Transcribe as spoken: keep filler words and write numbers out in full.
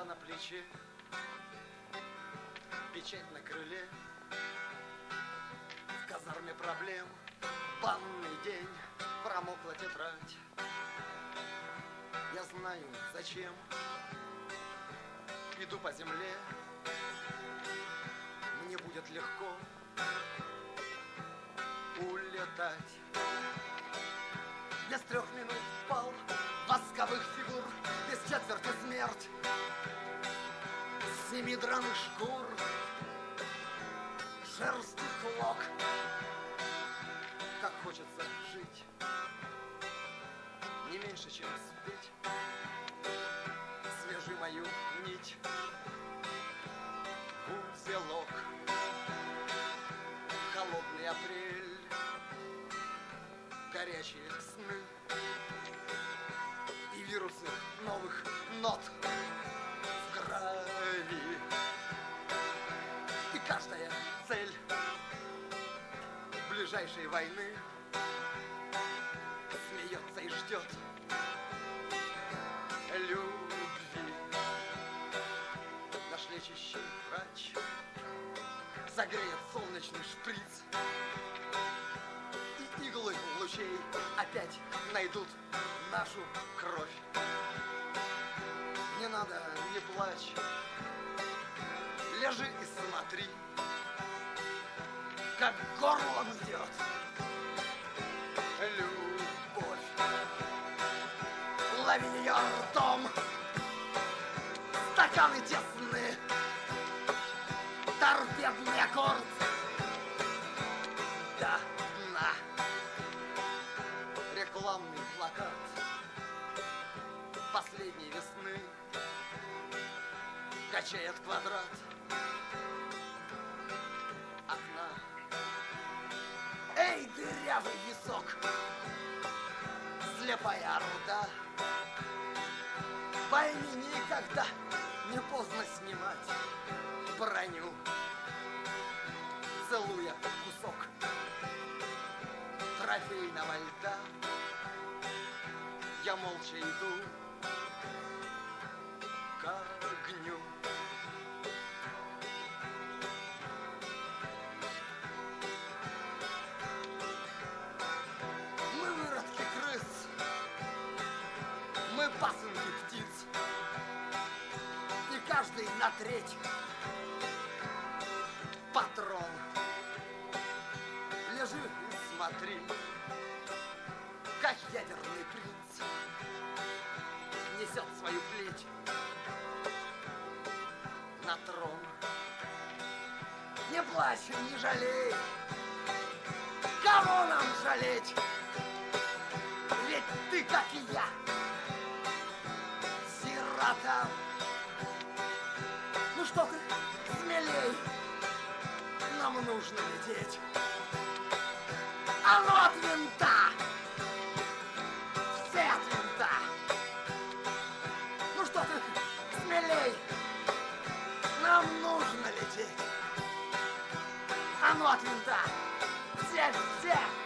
на плече, печать на крыле. В казарме проблем, банный день, промокла тетрадь. Я знаю, зачем иду по земле. Мне будет легко улетать. Без трех минут пал восковых фигур, без четверти смерть, семи драных шкур, шерсти клок. Как хочется жить, не меньше, чем спеть. Свяжи мою нить, узелок. Холодный апрель, горячие сны и вирусы новых нот в крови. И каждая цель ближайшей войны смеется и ждет любви. Наш лечащий врач согреет солнечный шприц, и иглы лучей опять найдут нашу кровь. Не надо, не плачь, лежи и смотри, как горлом идет любовь. Лови ее ртом, стаканы тесны, торпедный аккорд до дна. Рекламный плакат последней весны качает квадрат окна. Эй, дырявый висок, слепая орда, пойми, никогда не поздно снимать броню. Целуя кусок трофейного льда, я молча иду к огню. Мы выродки крыс, мы пасынки птиц, и каждый на треть патрон. Лежи и смотри, как ядерный принц несет свою плеть на трон. Не плачь, не жалей, кого нам жалеть? Ведь ты, как и я, сирота. Ну что ты, смелей, нам нужно лететь. А ну от винта, все от винта. Ну что ты, смелей, нам нужно лететь. А ну от винта, все, все.